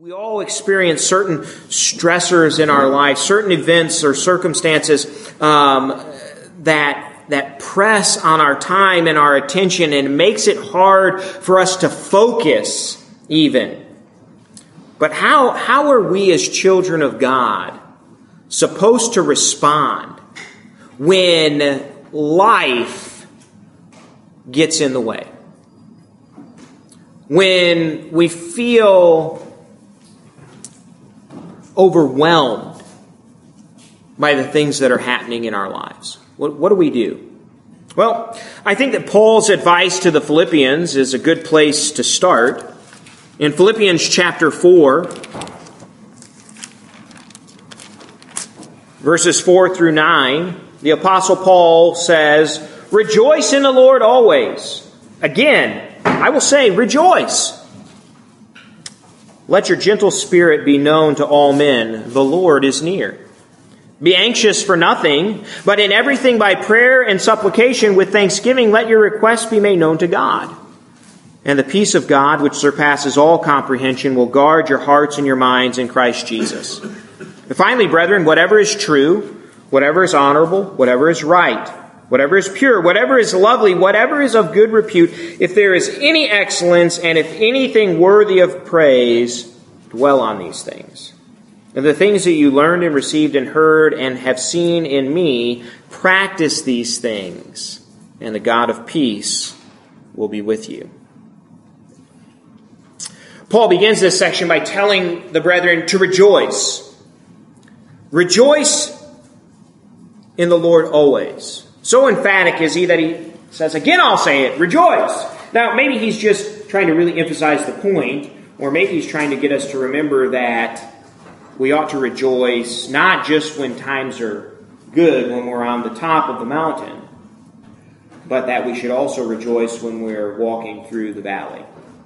We all experience certain stressors in our life, certain events or circumstances that press on our time and our attention, and it makes it hard for us to focus even. But how are we as children of God supposed to respond when life gets in the way? When we feel overwhelmed by the things that are happening in our lives? What do we do? Well, I think that Paul's advice to the Philippians is a good place to start. In Philippians chapter 4, verses 4 through 9, the Apostle Paul says, "Rejoice in the Lord always. Again, I will say, rejoice. Let your gentle spirit be known to all men. The Lord is near. Be anxious for nothing, but in everything by prayer and supplication with thanksgiving, let your requests be made known to God. And the peace of God, which surpasses all comprehension, will guard your hearts and your minds in Christ Jesus. And finally, brethren, whatever is true, whatever is honorable, whatever is right, whatever is pure, whatever is lovely, whatever is of good repute, if there is any excellence and if anything worthy of praise, dwell on these things. And the things that you learned and received and heard and have seen in me, practice these things, and the God of peace will be with you." Paul begins this section by telling the brethren to rejoice. Rejoice in the Lord always. So emphatic is he that he says, again I'll say it, rejoice. Now maybe he's just trying to really emphasize the point, or maybe he's trying to get us to remember that we ought to rejoice not just when times are good, when we're on the top of the mountain, but that we should also rejoice when we're walking through the valley.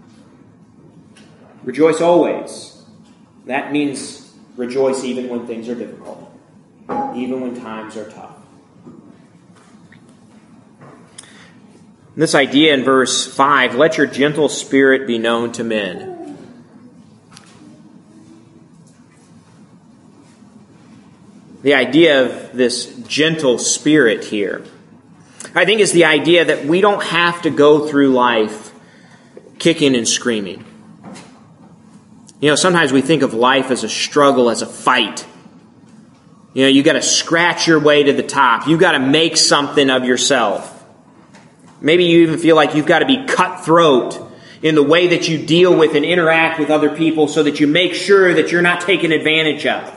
Rejoice always. That means rejoice even when things are difficult, even when times are tough. This idea in verse 5, let your gentle spirit be known to men. The idea of this gentle spirit here, I think, is the idea that we don't have to go through life kicking and screaming. You know, sometimes we think of life as a struggle, as a fight. You know, you got to scratch your way to the top. You got to make something of yourself. Maybe you even feel like you've got to be cutthroat in the way that you deal with and interact with other people so that you make sure that you're not taken advantage of.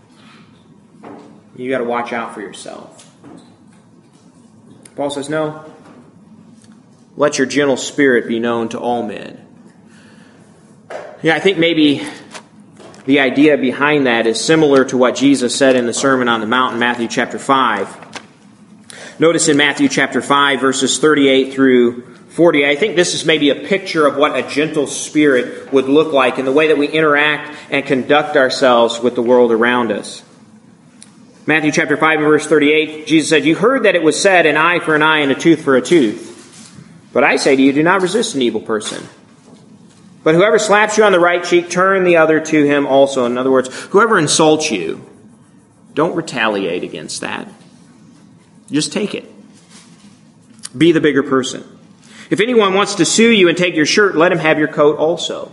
You got to watch out for yourself. Paul says, no. Let your gentle spirit be known to all men. Yeah, I think maybe the idea behind that is similar to what Jesus said in the Sermon on the Mount in Matthew chapter 5. Notice in Matthew chapter 5, verses 38 through 40, I think this is maybe a picture of what a gentle spirit would look like in the way that we interact and conduct ourselves with the world around us. Matthew chapter 5 and verse 38, Jesus said, "You heard that it was said, an eye for an eye and a tooth for a tooth. But I say to you, do not resist an evil person. But whoever slaps you on the right cheek, turn the other to him also." In other words, whoever insults you, don't retaliate against that. Just take it. Be the bigger person. If anyone wants to sue you and take your shirt, let him have your coat also.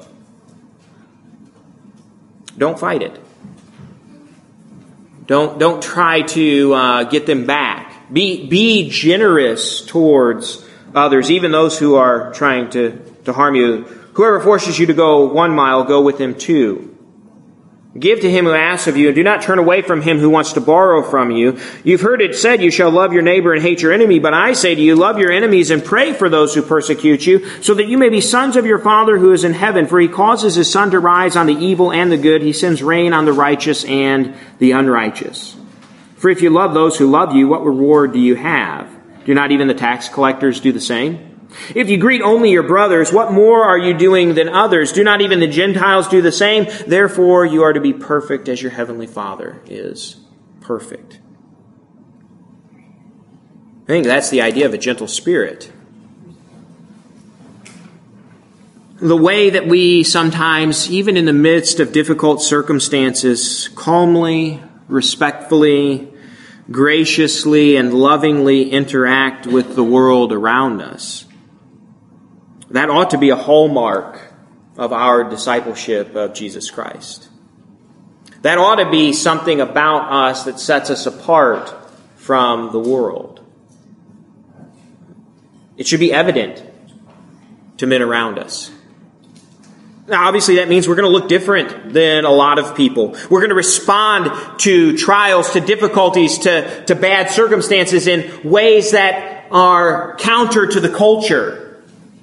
Don't fight it. Don't try to get them back. Be generous towards others, even those who are trying to harm you. Whoever forces you to go 1 mile, go with him 2. Give to him who asks of you, and do not turn away from him who wants to borrow from you. You've heard it said, you shall love your neighbor and hate your enemy. But I say to you, love your enemies and pray for those who persecute you, so that you may be sons of your Father who is in heaven. For he causes his sun to rise on the evil and the good. He sends rain on the righteous and the unrighteous. For if you love those who love you, what reward do you have? Do not even the tax collectors do the same? If you greet only your brothers, what more are you doing than others? Do not even the Gentiles do the same? Therefore, you are to be perfect as your heavenly Father is perfect. I think that's the idea of a gentle spirit. the way that we sometimes, even in the midst of difficult circumstances, calmly, respectfully, graciously, and lovingly interact with the world around us. That ought to be a hallmark of our discipleship of Jesus Christ. That ought to be something about us that sets us apart from the world. It should be evident to men around us. Now, obviously, that means we're going to look different than a lot of people. We're going to respond to trials, to difficulties, to bad circumstances in ways that are counter to the culture.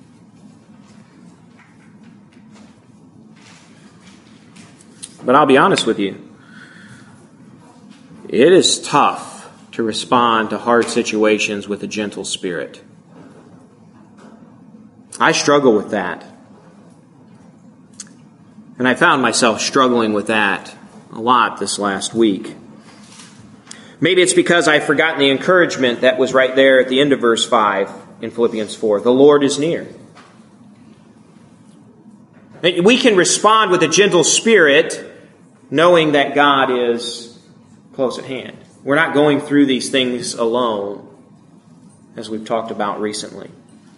But I'll be honest with you. It is tough to respond to hard situations with a gentle spirit. I struggle with that. And I found myself struggling with that a lot this last week. Maybe it's because I've forgotten the encouragement that was right there at the end of verse 5 in Philippians 4. The Lord is near. We can respond with a gentle spirit knowing that God is close at hand. We're not going through these things alone, as we've talked about recently.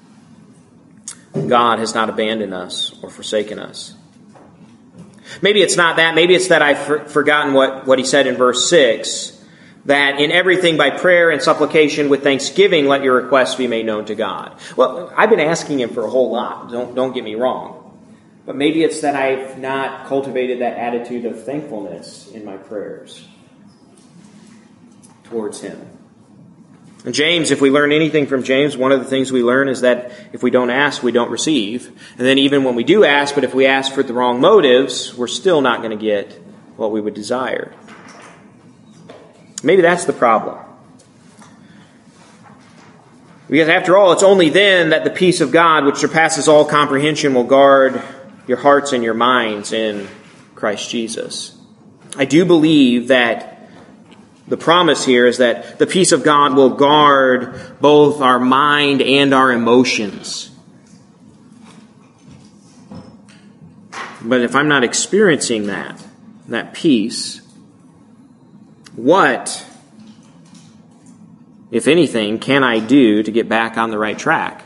God has not abandoned us or forsaken us. Maybe it's not that. Maybe it's that I've forgotten what he said in verse 6, that in everything by prayer and supplication with thanksgiving, let your requests be made known to God. Well, I've been asking him for a whole lot. Don't get me wrong. But maybe it's that I've not cultivated that attitude of thankfulness in my prayers towards him. And James, if we learn anything from James, one of the things we learn is that if we don't ask, we don't receive. And then even when we do ask, but if we ask for the wrong motives, we're still not going to get what we would desire. Maybe that's the problem. Because after all, it's only then that the peace of God, which surpasses all comprehension, will guard your hearts and your minds in Christ Jesus. I do believe that the promise here is that the peace of God will guard both our mind and our emotions. But if I'm not experiencing that peace, what, if anything, can I do to get back on the right track?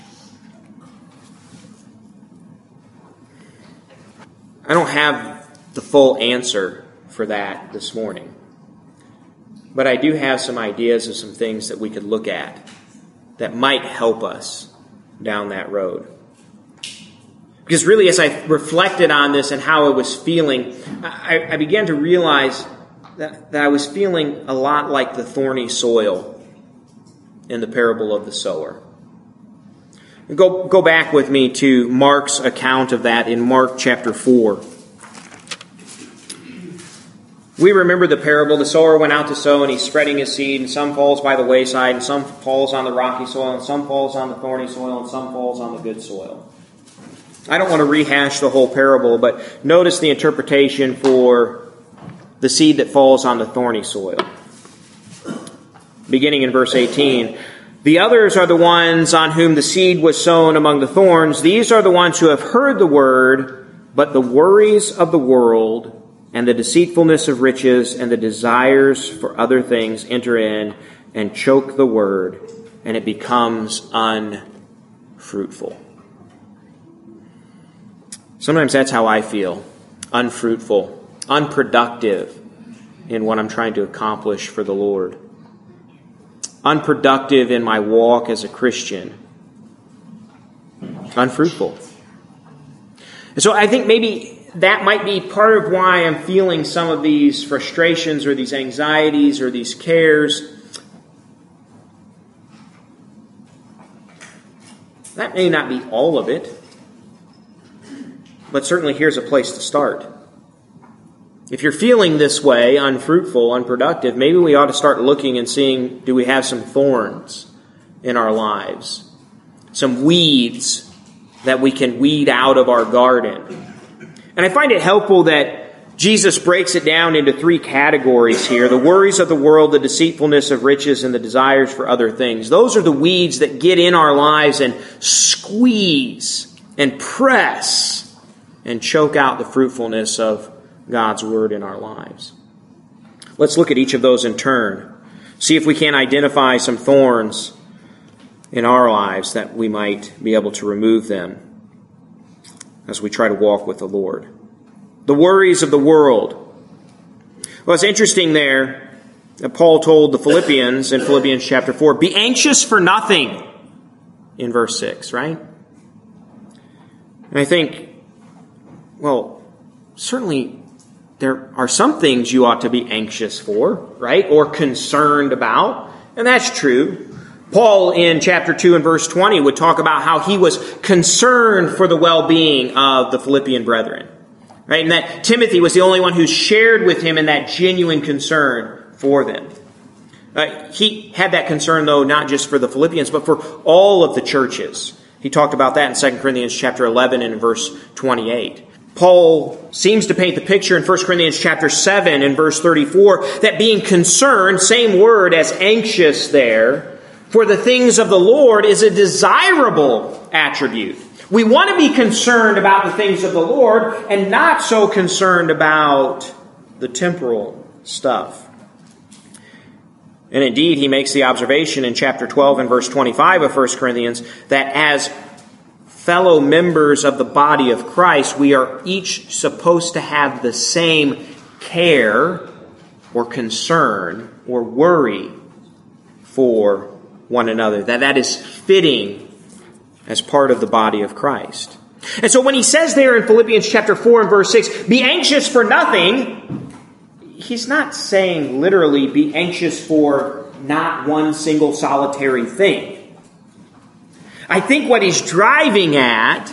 I don't have the full answer for that this morning. But I do have some ideas of some things that we could look at that might help us down that road. Because really, as I reflected on this and how I was feeling, I began to realize that I was feeling a lot like the thorny soil in the parable of the sower. Go back with me to Mark's account of that in Mark chapter 4. We remember the parable. The sower went out to sow, and he's spreading his seed, and some falls by the wayside, and some falls on the rocky soil, and some falls on the thorny soil, and some falls on the good soil. I don't want to rehash the whole parable, but notice the interpretation for the seed that falls on the thorny soil. Beginning in verse 18, the others are the ones on whom the seed was sown among the thorns. These are the ones who have heard the word, but the worries of the world and the deceitfulness of riches and the desires for other things enter in and choke the word, and it becomes unfruitful. Sometimes that's how I feel. Unfruitful, unproductive in what I'm trying to accomplish for the Lord. Unproductive in my walk as a Christian. Unfruitful. And so I think maybe that might be part of why I'm feeling some of these frustrations or these anxieties or these cares. That may not be all of it, but certainly here's a place to start. If you're feeling this way, unfruitful, unproductive, maybe we ought to start looking and seeing, do we have some thorns in our lives? Some weeds that we can weed out of our garden. And I find it helpful that Jesus breaks it down into three categories here. The worries of the world, the deceitfulness of riches, and the desires for other things. Those are the weeds that get in our lives and squeeze and press and choke out the fruitfulness of God's Word in our lives. Let's look at each of those in turn. See if we can identify some thorns in our lives that we might be able to remove them as we try to walk with the Lord. The worries of the world. Well, it's interesting there that Paul told the Philippians in Philippians chapter 4, be anxious for nothing in verse 6, right? And I think, well, certainly there are some things you ought to be anxious for, right? Or concerned about. And that's true. Paul in chapter 2 and verse 20 would talk about how he was concerned for the well-being of the Philippian brethren. Right? And that Timothy was the only one who shared with him in that genuine concern for them. He had that concern, though, not just for the Philippians, but for all of the churches. He talked about that in 2 Corinthians chapter 11 and verse 28. Paul seems to paint the picture in 1 Corinthians chapter 7 and verse 34 that being concerned, same word as anxious there, for the things of the Lord is a desirable attribute. We want to be concerned about the things of the Lord and not so concerned about the temporal stuff. And indeed, he makes the observation in chapter 12 and verse 25 of 1 Corinthians that as fellow members of the body of Christ, we are each supposed to have the same care or concern or worry for one another. That is fitting as part of the body of Christ. And so when he says there in Philippians chapter 4 and verse 6, be anxious for nothing, he's not saying literally be anxious for not one single solitary thing. I think what he's driving at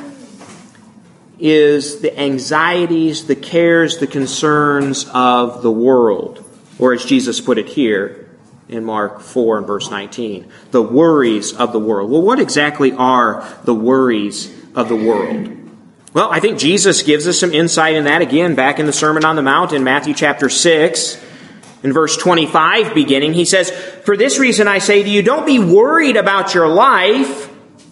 is the anxieties, the cares, the concerns of the world. Or as Jesus put it here in Mark 4 and verse 19, the worries of the world. Well, what exactly are the worries of the world? Well, I think Jesus gives us some insight in that again back in the Sermon on the Mount in Matthew chapter 6. In verse 25 beginning, he says, for this reason I say to you, don't be worried about your life.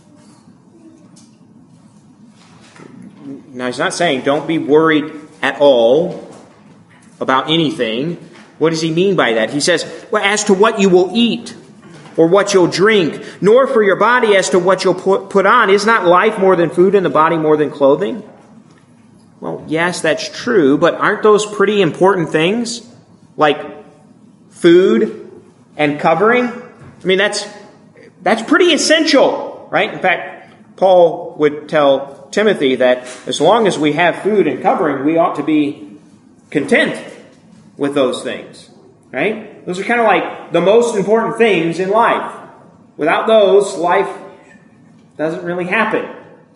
Now, he's not saying don't be worried at all about anything. What does he mean by that? He says, well, as to what you will eat or what you'll drink, nor for your body as to what you'll put on. Is not life more than food and the body more than clothing? Well, yes, that's true, but aren't those pretty important things? Like food and covering? I mean, that's pretty essential, right? In fact, Paul would tell Timothy that as long as we have food and covering, we ought to be content with those things, right? Those are kind of like the most important things in life. Without those, life doesn't really happen.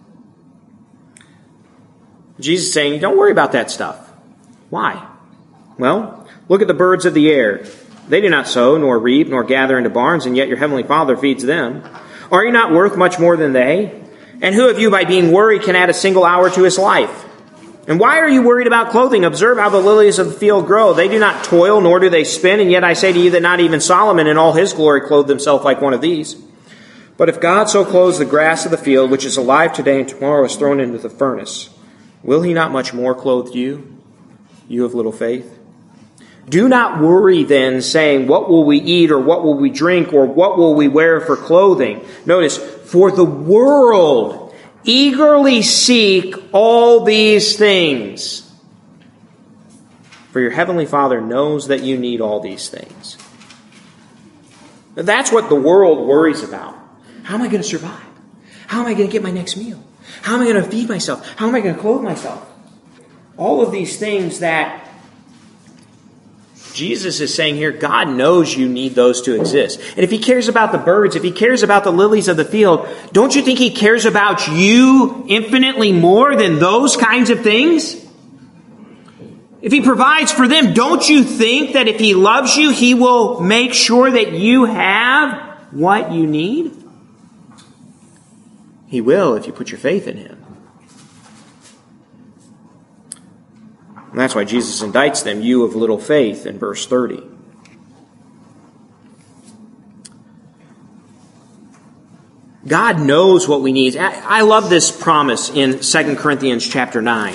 Jesus is saying, don't worry about that stuff. Why? Well, look at the birds of the air. They do not sow, nor reap, nor gather into barns, and yet your heavenly Father feeds them. Are you not worth much more than they? And who of you, by being worried, can add a single hour to his life? And why are you worried about clothing? Observe how the lilies of the field grow. They do not toil, nor do they spin. And yet I say to you that not even Solomon in all his glory clothed himself like one of these. But if God so clothes the grass of the field, which is alive today and tomorrow is thrown into the furnace, will he not much more clothe you, you of little faith? Do not worry then, saying, what will we eat, or what will we drink, or what will we wear for clothing? Notice, for the world eagerly seek all these things. For your heavenly Father knows that you need all these things. That's what the world worries about. How am I going to survive? How am I going to get my next meal? How am I going to feed myself? How am I going to clothe myself? All of these things that Jesus is saying here, God knows you need those to exist. And if he cares about the birds, if he cares about the lilies of the field, don't you think he cares about you infinitely more than those kinds of things? If he provides for them, don't you think that if he loves you, he will make sure that you have what you need? He will if you put your faith in him. And that's why Jesus indicts them, you of little faith, in verse 30. God knows what we need. I love this promise in 2 Corinthians chapter 9.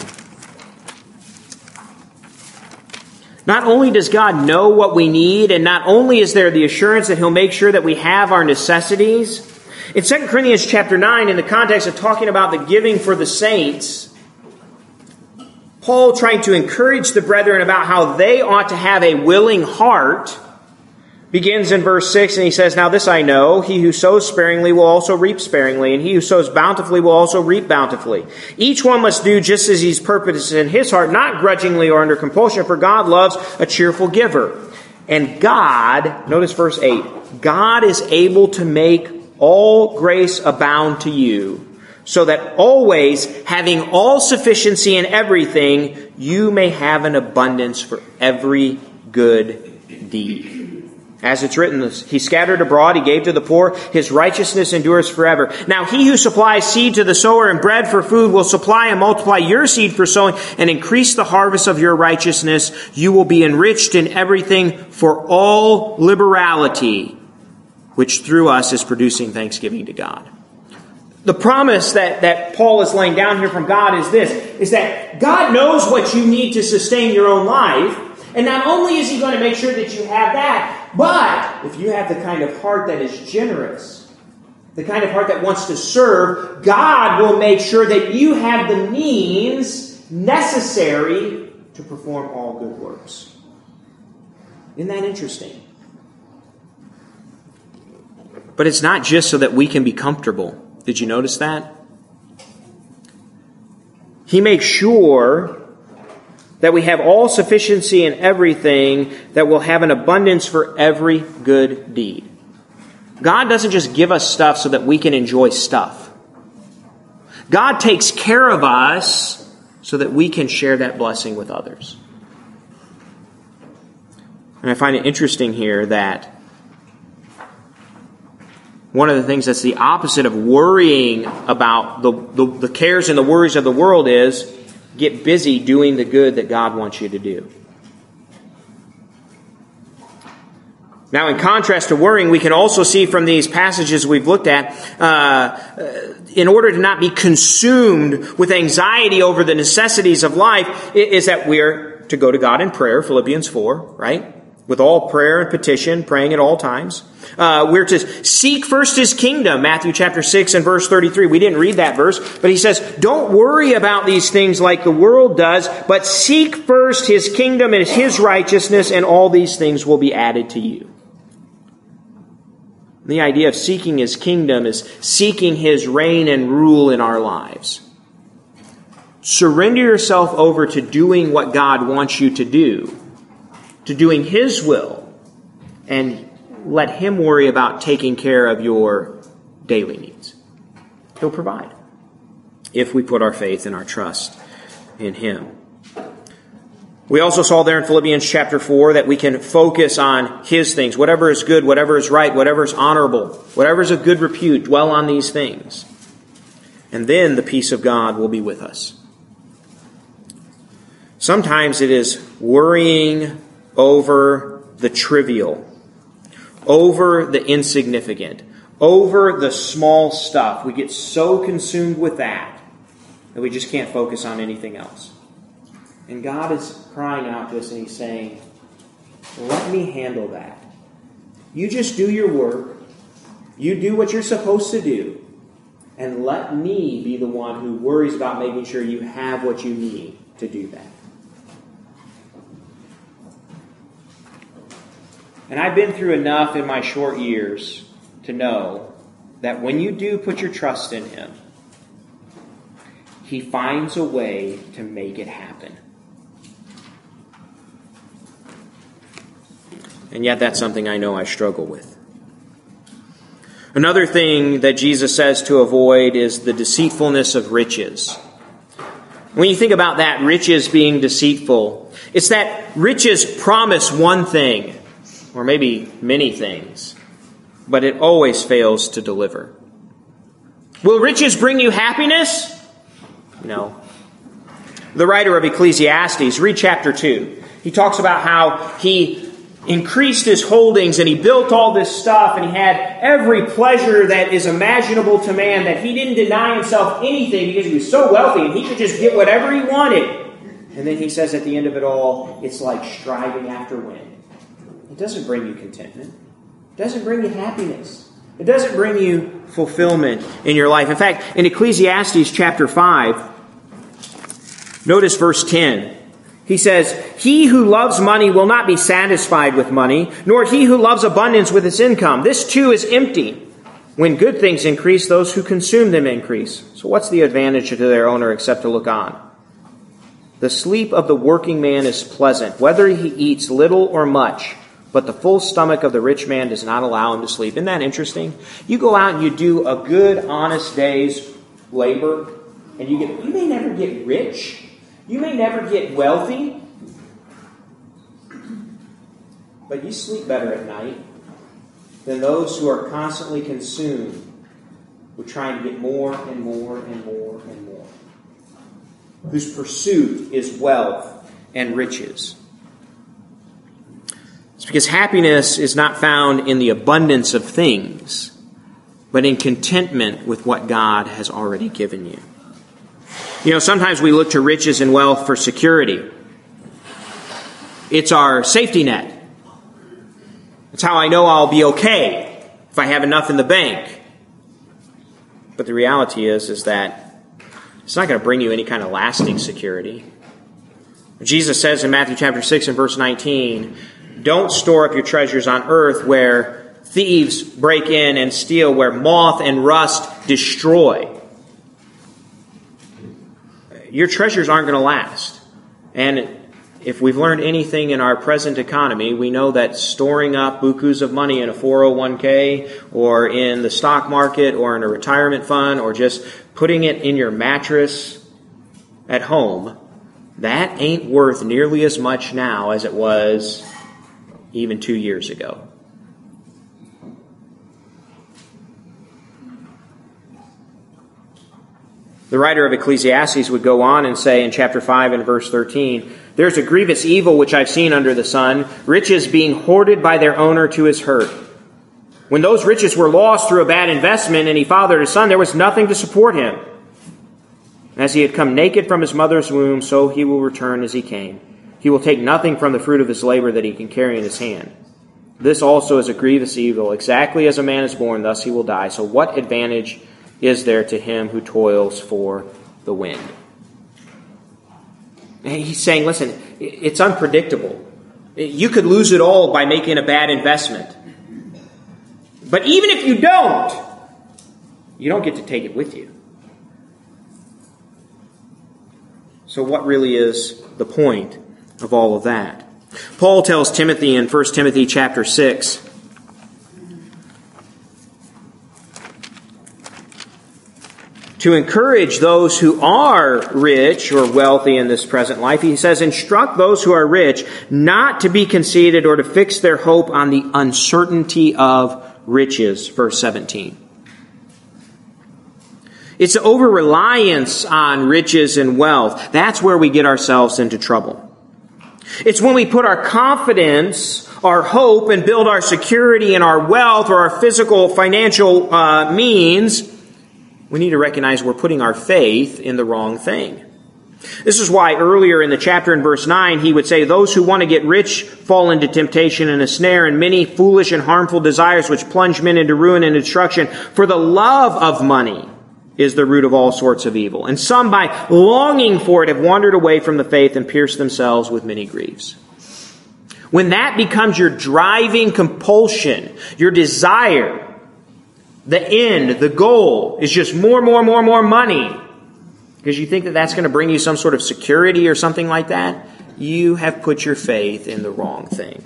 Not only does God know what we need, and not only is there the assurance that He'll make sure that we have our necessities. In 2 Corinthians chapter 9, in the context of talking about the giving for the saints, Paul trying to encourage the brethren about how they ought to have a willing heart, begins in verse 6, and he says, "Now this I know, he who sows sparingly will also reap sparingly, and he who sows bountifully will also reap bountifully. Each one must do just as he's purposed in his heart, not grudgingly or under compulsion, for God loves a cheerful giver." And God, notice verse 8, "God is able to make all grace abound to you, so that always, having all sufficiency in everything, you may have an abundance for every good deed. As it's written, He scattered abroad, He gave to the poor, His righteousness endures forever. Now He who supplies seed to the sower and bread for food will supply and multiply your seed for sowing and increase the harvest of your righteousness. You will be enriched in everything for all liberality, which through us is producing thanksgiving to God." The promise that Paul is laying down here from God is this, is that God knows what you need to sustain your own life. And not only is He going to make sure that you have that, but if you have the kind of heart that is generous, the kind of heart that wants to serve, God will make sure that you have the means necessary to perform all good works. Isn't that interesting? But it's not just so that we can be comfortable. Did you notice that? He makes sure that we have all sufficiency in everything, that we'll have an abundance for every good deed. God doesn't just give us stuff so that we can enjoy stuff. God takes care of us so that we can share that blessing with others. And I find it interesting here that one of the things that's the opposite of worrying about the cares and the worries of the world is get busy doing the good that God wants you to do. Now, in contrast to worrying, we can also see from these passages we've looked at, in order to not be consumed with anxiety over the necessities of life, is that we're to go to God in prayer, Philippians 4, right? With all prayer and petition, praying at all times. We're to seek first His kingdom, Matthew chapter 6 and verse 33. We didn't read that verse, but He says, don't worry about these things like the world does, but seek first His kingdom and His righteousness, and all these things will be added to you. The idea of seeking His kingdom is seeking His reign and rule in our lives. Surrender yourself over to doing what God wants you to do, to doing His will, and let Him worry about taking care of your daily needs. He'll provide if we put our faith and our trust in Him. We also saw there in Philippians chapter 4 that we can focus on His things. Whatever is good, whatever is right, whatever is honorable, whatever is of good repute, dwell on these things. And then the peace of God will be with us. Sometimes it is worrying over the trivial, over the insignificant, over the small stuff. We get so consumed with that we just can't focus on anything else. And God is crying out to us and He's saying, let me handle that. You just do your work. You do what you're supposed to do. And let me be the one who worries about making sure you have what you need to do that. And I've been through enough in my short years to know that when you do put your trust in Him, He finds a way to make it happen. And yet that's something I know I struggle with. Another thing that Jesus says to avoid is the deceitfulness of riches. When you think about that, riches being deceitful, it's that riches promise one thing, or maybe many things, but it always fails to deliver. Will riches bring you happiness? No. The writer of Ecclesiastes, read chapter 2. He talks about how he increased his holdings and he built all this stuff and he had every pleasure that is imaginable to man, that he didn't deny himself anything because he was so wealthy and he could just get whatever he wanted. And then he says at the end of it all, it's like striving after wind. It doesn't bring you contentment. It doesn't bring you happiness. It doesn't bring you fulfillment in your life. In fact, in Ecclesiastes chapter 5, notice verse 10. He says, "He who loves money will not be satisfied with money, nor he who loves abundance with its income. This too is empty. When good things increase, those who consume them increase. So what's the advantage to their owner except to look on? The sleep of the working man is pleasant, whether he eats little or much, but the full stomach of the rich man does not allow him to sleep." Isn't that interesting? You go out and you do a good, honest day's labor, and you may never get rich. You may never get wealthy, but you sleep better at night than those who are constantly consumed with trying to get more and more and more and more, whose pursuit is wealth and riches. It's because happiness is not found in the abundance of things, but in contentment with what God has already given you. Sometimes we look to riches and wealth for security. It's our safety net. It's how I know I'll be okay if I have enough in the bank. But the reality is that it's not going to bring you any kind of lasting security. Jesus says in Matthew chapter 6 and verse 19, "Don't store up your treasures on earth where thieves break in and steal, where moth and rust destroy." Your treasures aren't going to last. And if we've learned anything in our present economy, we know that storing up bukus of money in a 401k or in the stock market or in a retirement fund or just putting it in your mattress at home, that ain't worth nearly as much now as it was even 2 years ago. The writer of Ecclesiastes would go on and say in chapter 5 and verse 13, "There's a grievous evil which I've seen under the sun, riches being hoarded by their owner to his hurt. When those riches were lost through a bad investment and he fathered his son, there was nothing to support him. As he had come naked from his mother's womb, so he will return as he came. He will take nothing from the fruit of his labor that he can carry in his hand. This also is a grievous evil. Exactly as a man is born, thus he will die. So what advantage is there to him who toils for the wind?" And he's saying, listen, it's unpredictable. You could lose it all by making a bad investment. But even if you don't get to take it with you. So what really is the point of all of that? Paul tells Timothy in 1 Timothy chapter 6, to encourage those who are rich or wealthy in this present life. He says, "Instruct those who are rich not to be conceited or to fix their hope on the uncertainty of riches." Verse 17. It's the over-reliance on riches and wealth. That's where we get ourselves into trouble. It's when we put our confidence, our hope, and build our security in our wealth or our physical, financial means. We need to recognize we're putting our faith in the wrong thing. This is why earlier in the chapter in verse 9, he would say, "Those who want to get rich fall into temptation and a snare and many foolish and harmful desires which plunge men into ruin and destruction. For the love of money is the root of all sorts of evil. And some by longing for it have wandered away from the faith and pierced themselves with many griefs." When that becomes your driving compulsion, your desire, the end, the goal is just more money, because you think that that's going to bring you some sort of security or something like that, you have put your faith in the wrong thing.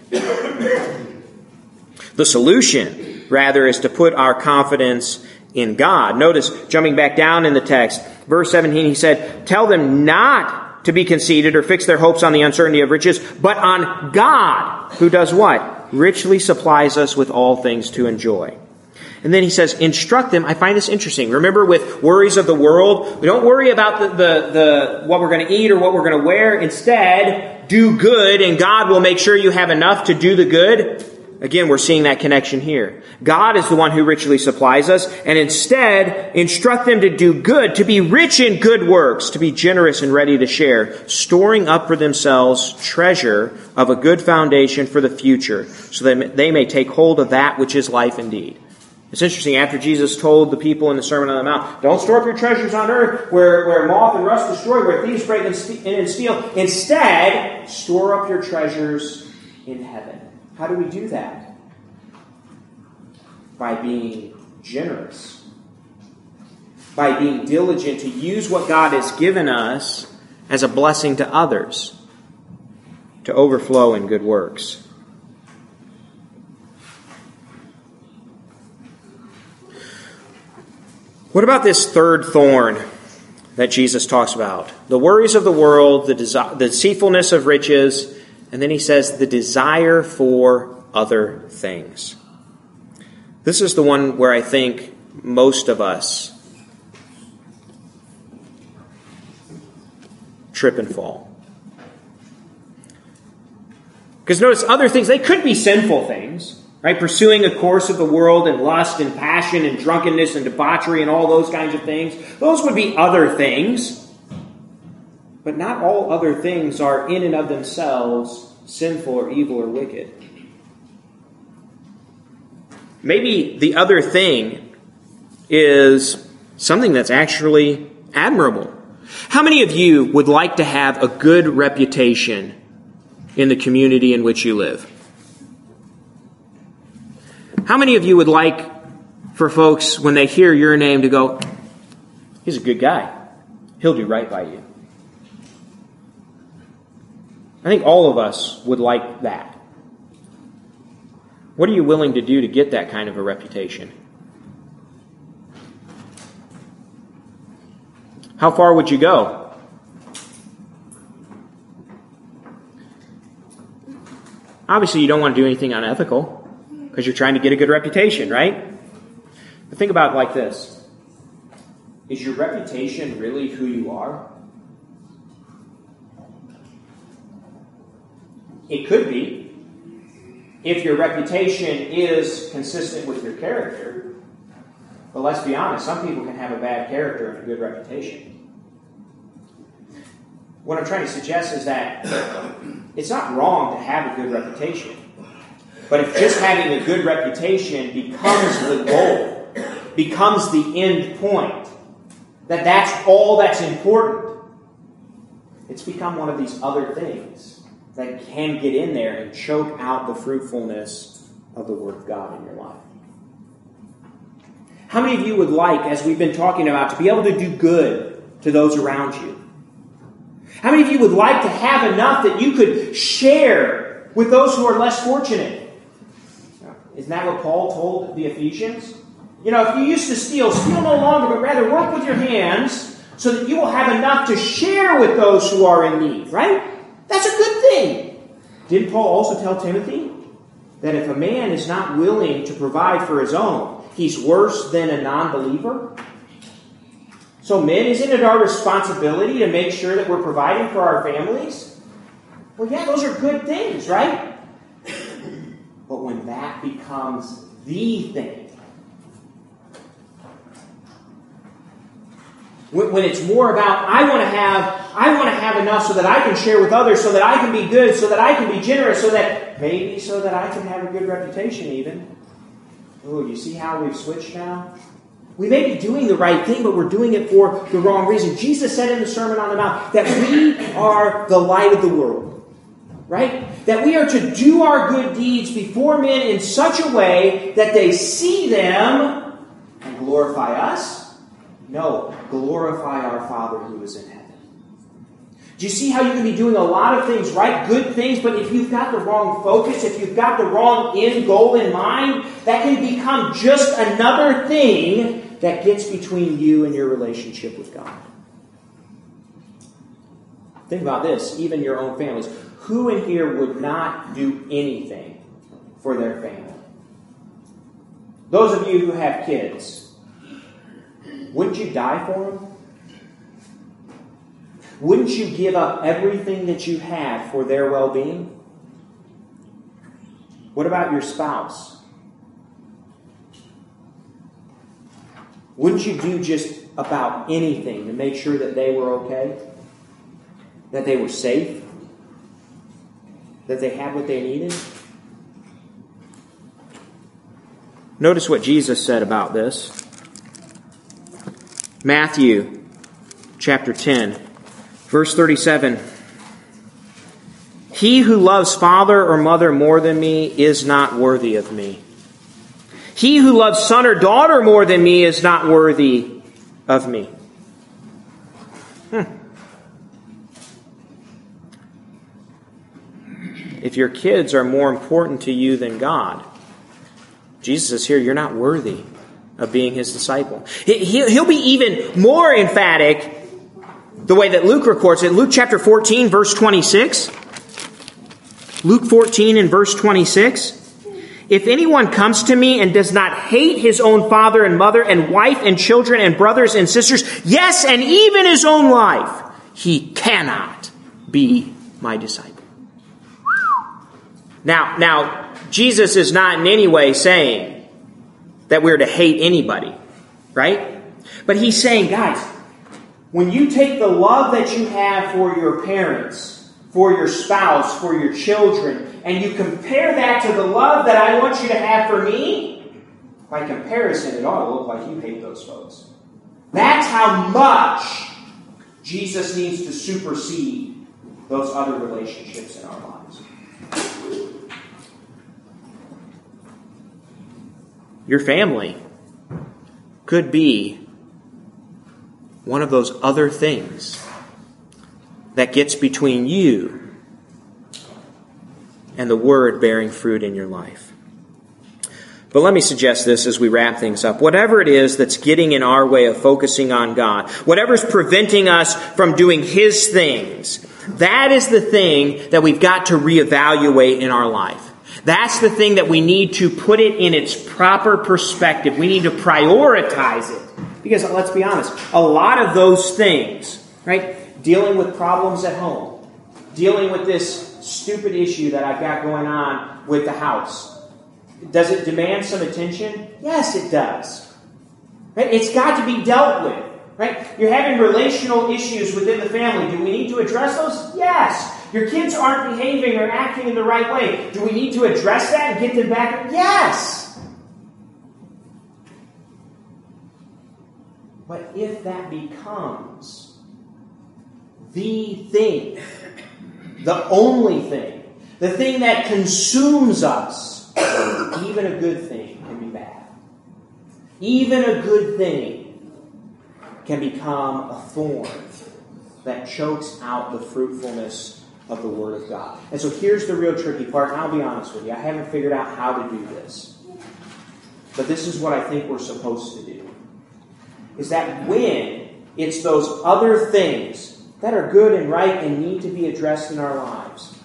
The solution, rather, is to put our confidence in God. Notice, jumping back down in the text, verse 17, he said, "Tell them not to be conceited or fix their hopes on the uncertainty of riches, but on God, who does what? Richly supplies us with all things to enjoy." And then he says, "Instruct them." I find this interesting. Remember, with worries of the world, we don't worry about the what we're going to eat or what we're going to wear. Instead, do good and God will make sure you have enough to do the good, again, we're seeing that connection here. God is the one who richly supplies us, and instead instruct them to do good, to be rich in good works, to be generous and ready to share, storing up for themselves treasure of a good foundation for the future, so that they may take hold of that which is life indeed. It's interesting, after Jesus told the people in the Sermon on the Mount, don't store up your treasures on earth where moth and rust destroy, where thieves break in and steal. Instead, store up your treasures in heaven. How do we do that? By being generous. By being diligent to use what God has given us as a blessing to others, to overflow in good works. What about this third thorn that Jesus talks about? The worries of the world, the deceitfulness of riches, and then he says the desire for other things. This is the one where I think most of us trip and fall. Because notice, other things, they could be sinful things. Right? Pursuing a course of the world and lust and passion and drunkenness and debauchery and all those kinds of things. Those would be other things. But not all other things are in and of themselves sinful or evil or wicked. Maybe the other thing is something that's actually admirable. How many of you would like to have a good reputation in the community in which you live? How many of you would like for folks, when they hear your name, to go, he's a good guy. He'll do right by you. I think all of us would like that. What are you willing to do to get that kind of a reputation? How far would you go? Obviously, you don't want to do anything unethical, because you're trying to get a good reputation, right? But think about it like this. Is your reputation really who you are? It could be. If your reputation is consistent with your character. But let's be honest, some people can have a bad character and a good reputation. What I'm trying to suggest is that it's not wrong to have a good reputation. But if just having a good reputation becomes the goal, becomes the end point, that's all that's important, it's become one of these other things that can get in there and choke out the fruitfulness of the Word of God in your life. How many of you would like, as we've been talking about, to be able to do good to those around you? How many of you would like to have enough that you could share with those who are less fortunate? Isn't that what Paul told the Ephesians? You know, if you used to steal no longer, but rather work with your hands so that you will have enough to share with those who are in need, right? That's a good thing. Didn't Paul also tell Timothy that if a man is not willing to provide for his own, he's worse than a non-believer? So men, isn't it our responsibility to make sure that we're providing for our families? Well, yeah, those are good things, right? But when that becomes the thing, when it's more about I want to have enough so that I can share with others, so that I can be good, so that I can be generous, so that I can have a good reputation even. Oh, you see how we've switched now? We may be doing the right thing, but we're doing it for the wrong reason. Jesus said in the Sermon on the Mount that we are the light of the world. Right? That we are to do our good deeds before men in such a way that they see them and glorify us? No, glorify our Father who is in heaven. Do you see how you can be doing a lot of things, right? Good things, but if you've got the wrong focus, if you've got the wrong end goal in mind, that can become just another thing that gets between you and your relationship with God. Think about this, even your own families. Who in here would not do anything for their family? Those of you who have kids, wouldn't you die for them? wouldn't you give up everything that you have for their well-being? What about your spouse? Wouldn't you do just about anything to make sure that they were okay? That they were safe? That they had what they needed? Notice what Jesus said about this. Matthew chapter 10, verse 37. He who loves father or mother more than me is not worthy of me. He who loves son or daughter more than me is not worthy of me. If your kids are more important to you than God, Jesus is here, you're not worthy of being His disciple. He'll be even more emphatic the way that Luke records it. Luke chapter 14, verse 26. Luke 14 and verse 26. If anyone comes to me and does not hate his own father and mother and wife and children and brothers and sisters, yes, and even his own life, he cannot be my disciple. Now, Jesus is not in any way saying that we're to hate anybody, right? But He's saying, guys, when you take the love that you have for your parents, for your spouse, for your children, and you compare that to the love that I want you to have for me, by comparison, it ought to look like you hate those folks. That's how much Jesus needs to supersede those other relationships in our lives. Your family could be one of those other things that gets between you and the Word bearing fruit in your life. But let me suggest this as we wrap things up. Whatever it is that's getting in our way of focusing on God, whatever's preventing us from doing His things, that is the thing that we've got to reevaluate in our life. That's the thing that we need to put it in its proper perspective. We need to prioritize it. Because let's be honest, a lot of those things, right? Dealing with problems at home, dealing with this stupid issue that I've got going on with the house. Does it demand some attention? Yes, it does. Right? It's got to be dealt with. Right? You're having relational issues within the family. Do we need to address those? Yes. Your kids aren't behaving or acting in the right way. Do we need to address that and get them back? Yes. But if that becomes the thing, the only thing, the thing that consumes us, even a good thing can be bad. Even a good thing can become a thorn that chokes out the fruitfulness of the Word of God. And so here's the real tricky part, and I'll be honest with you. I haven't figured out how to do this. But this is what I think we're supposed to do. Is that when it's those other things that are good and right and need to be addressed in our lives,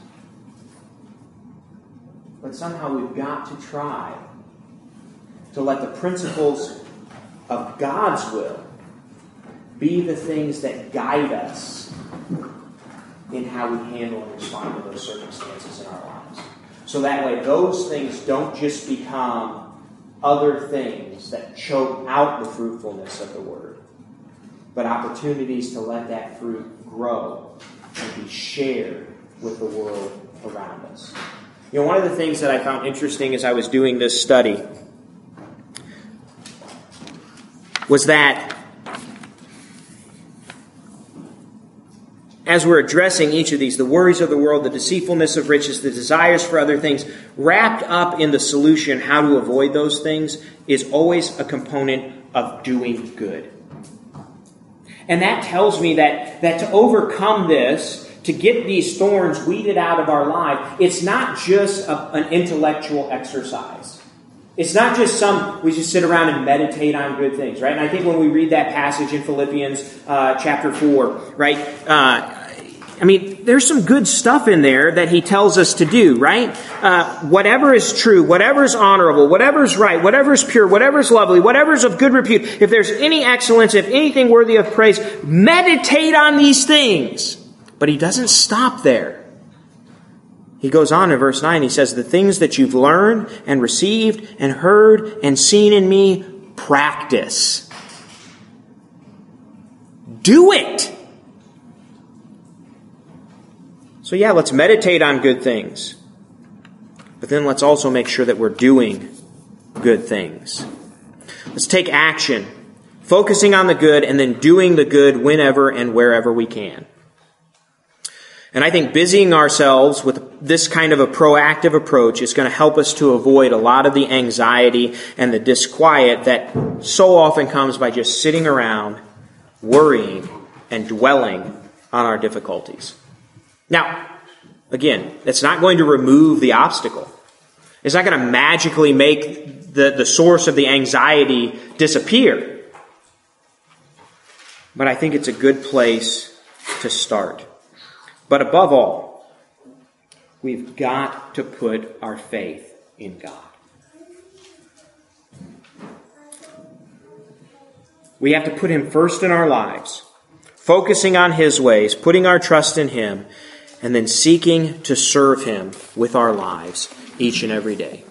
but somehow we've got to try to let the principles of God's will be the things that guide us in how we handle and respond to those circumstances in our lives. So that way those things don't just become other things that choke out the fruitfulness of the Word, but opportunities to let that fruit grow and be shared with the world around us. You know, one of the things that I found interesting as I was doing this study was that as we're addressing each of these, the worries of the world, the deceitfulness of riches, the desires for other things, wrapped up in the solution, how to avoid those things, is always a component of doing good. And that tells me that to overcome this, to get these thorns weeded out of our life, it's not just an intellectual exercise. It's not just we just sit around and meditate on good things, right? And I think when we read that passage in Philippians chapter 4, right, I mean, there's some good stuff in there that he tells us to do, right? Whatever is true, whatever is honorable, whatever is right, whatever is pure, whatever is lovely, whatever is of good repute, if there's any excellence, if anything worthy of praise, meditate on these things. But he doesn't stop there. He goes on in verse 9, he says, the things that you've learned and received and heard and seen in me, practice. Do it. So yeah, let's meditate on good things. But then let's also make sure that we're doing good things. Let's take action, focusing on the good and then doing the good whenever and wherever we can. And I think busying ourselves with this kind of a proactive approach is going to help us to avoid a lot of the anxiety and the disquiet that so often comes by just sitting around, worrying, and dwelling on our difficulties. Now, again, it's not going to remove the obstacle. It's not going to magically make the source of the anxiety disappear. But I think it's a good place to start. But above all, we've got to put our faith in God. We have to put Him first in our lives, focusing on His ways, putting our trust in Him, and then seeking to serve Him with our lives each and every day.